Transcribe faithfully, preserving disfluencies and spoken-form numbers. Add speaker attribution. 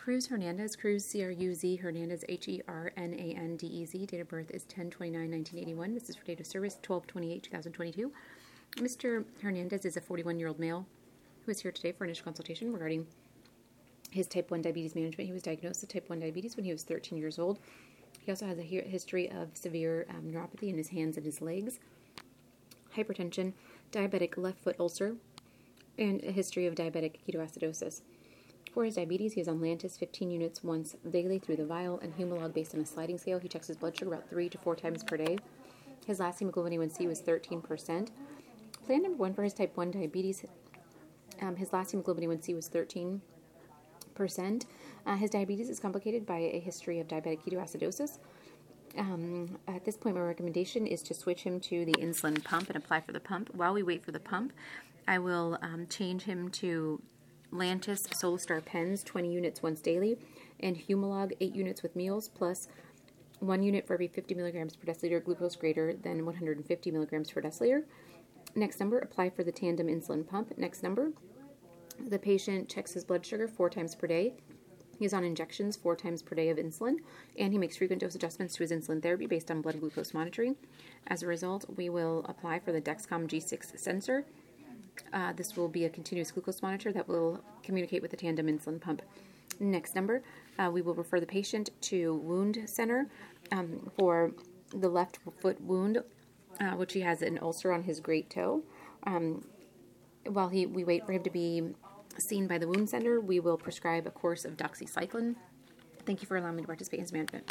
Speaker 1: Cruz Hernandez, Cruz C R U Z, Hernandez H E R N A N D E Z. Date of birth is ten twenty-nine nineteen eighty-one. This is for date of service twelve twenty-eight two thousand twenty-two. Mister Hernandez is a forty-one-year-old male who is here today for initial consultation regarding his type one diabetes management. He was diagnosed with type one diabetes when he was thirteen years old. He also has a history of severe um, neuropathy in his hands and his legs, hypertension, diabetic left foot ulcer, and a history of diabetic ketoacidosis. For his diabetes, he is on Lantus fifteen units once daily through the vial and Humalog based on a sliding scale. He checks his blood sugar about three to four times per day. His last hemoglobin A one C was thirteen percent. Plan number one for his type one diabetes, um, his last hemoglobin A one C was thirteen percent. Uh, his diabetes is complicated by a history of diabetic ketoacidosis. Um, at this point, my recommendation is to switch him to the insulin pump and apply for the pump. While we wait for the pump, I will um, change him to Lantus Solastar pens, twenty units once daily, and Humalog, eight units with meals, plus one unit for every fifty milligrams per deciliter glucose greater than one hundred fifty milligrams per deciliter. Next number, apply for the tandem insulin pump. Next number, the patient checks his blood sugar four times per day. He's on injections four times per day of insulin, and he makes frequent dose adjustments to his insulin therapy based on blood glucose monitoring. As a result, we will apply for the Dexcom G six sensor. Uh, this will be a continuous glucose monitor that will communicate with the tandem insulin pump. Next number, uh, we will refer the patient to Wound Center um, for the left foot wound, uh, which he has an ulcer on his great toe. Um, while he we wait for him to be seen by the Wound Center, we will prescribe a course of doxycycline. Thank you for allowing me to participate in his management.